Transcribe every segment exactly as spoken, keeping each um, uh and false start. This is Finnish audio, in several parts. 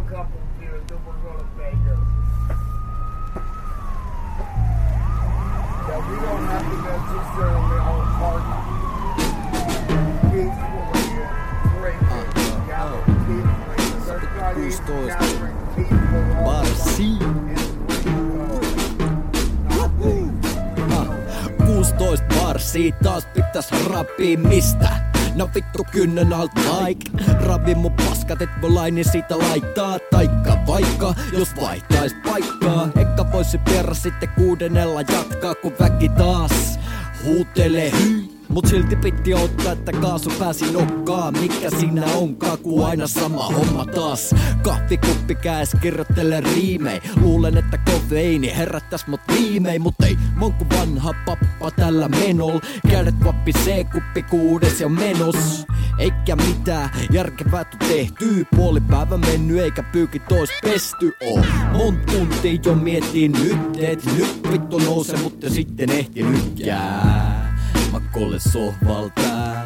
a couple beers, then we're gonna Vegas. Yeah, we don't have to necessarily all party peacefully and drinking together peacefully. There's not even gathering people all kuusitoista barsii, taas pitäis rapii mistä? No vittu kynnön alt like. Ravi mun paskat, et voi laini siitä laittaa. Taikka vaikka, jos vaihtais paikkaa. Ekka voisi perra sitten kuudennella jatkaa, kun väki taas huutelee hyi. Mut silti piti ottaa, että kaasu pääsi nokkaan. Mikä siinä onkaan, ku aina sama homma taas. Kahvikuppi käes kirjoittele riimei. Luulen, että kofeiini herättäs mut viimein. Mut ei, mä oon ku vanha pappa tällä menol. Kädet vappi C-kuppi kuudes ja menos. Eikä mitään järkevää tu tehtyy. Puolipäivä menny eikä pyyki tois pesty oo. Mon tunti jo mietin nyt, et nyt vittu nouse, mutta sitten ehti nytkään. Makkolle sohvalta,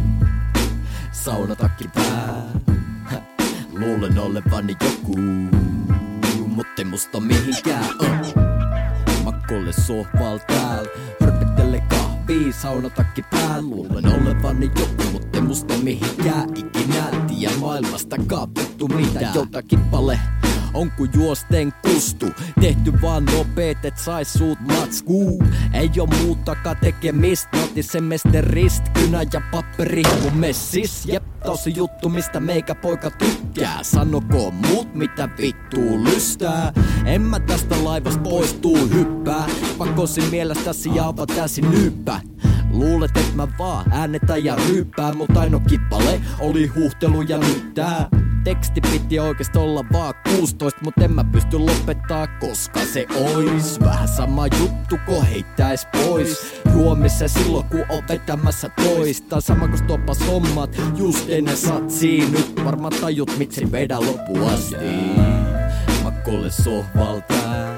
saunatakki pää. Luulen olevani joku, mutta ei musta mihinkään. uh. Makkolle sohvalta, hörpetelle kahvii, saunatakki pää. Luulen olevani joku, mutta ei musta mihinkään. Ikinä tiedä maailmastakaan vittu mitä. Jotakin pale on ku juosten kustu. Tehty vaan nopeet, et sais suut matskuu. Ei oo muutakaan tekemistä. Nautin semesterist, kynä ja papperi mun messis. Jep, tosi juttu mistä meikä poika tykkää. Sanokoon muut mitä vittuu lystää. En mä tästä laivasta poistuu hyppää. Pakosin mielestäsi jaava täysin nyyppä. Luulet et mä vaan äänetä ja ryyppää. Mut aino kippale oli huhtelu ja nyt tää. Teksti piti oikeesti olla vaan kuusitoista, mut en mä pysty lopettaa, koska se ois vähän sama juttu, kun heittäis pois juomissa silloin, kun on vetämässä toista. Sama kun stoppas hommat just ennen satsiin. Nyt varmaan tajut, miksi vedä loppuun asti. Makkolle sohvalta,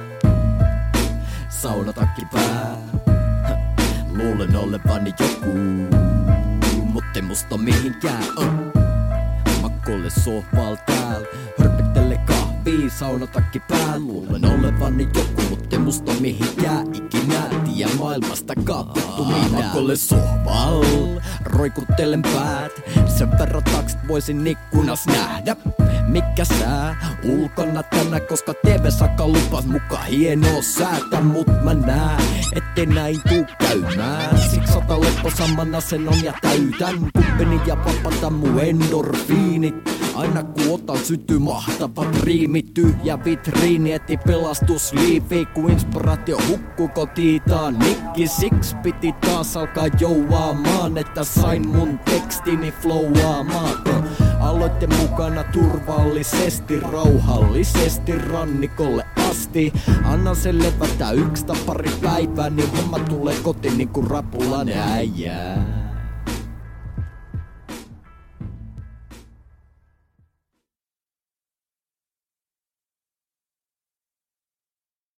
saunatakki pää. Luulen olevani joku, mut ei musta mihinkään. uh. Makkolle sohval tääl, hörpettele kahvii, saunatakki pää. Luulen olevani joku, mut ei musta mihinkään. Ikinä tiedä maailmastakaan vittu mitään. Makkolle sohval, roikuttelen päät. Sen verran taksit voisin ikkunas nähdä. Mikä sää ulkona tänä, koska T V-saka lupas muka hienoa säätä. Mut mä nää, ettei näin tuu käymään. Siksi ota lepposamman asennon ja täytän kuppeni ja vapatan mun endorfiinit. Aina kun otan sytyy mahtavat riimit. Tyhjä vitriini eti pelastusliivi, kun inspiraatio hukkuu kotiitaan nikki. Siksi piti taas alkaa jouaamaan, että sain mun tekstini flowaamaan. Aloitte mukana turvallisesti, rauhallisesti rannikolle asti. Anna sen levätä yksi tai pari päivää, niin homma tulee kotiin niinku rapulan äijää.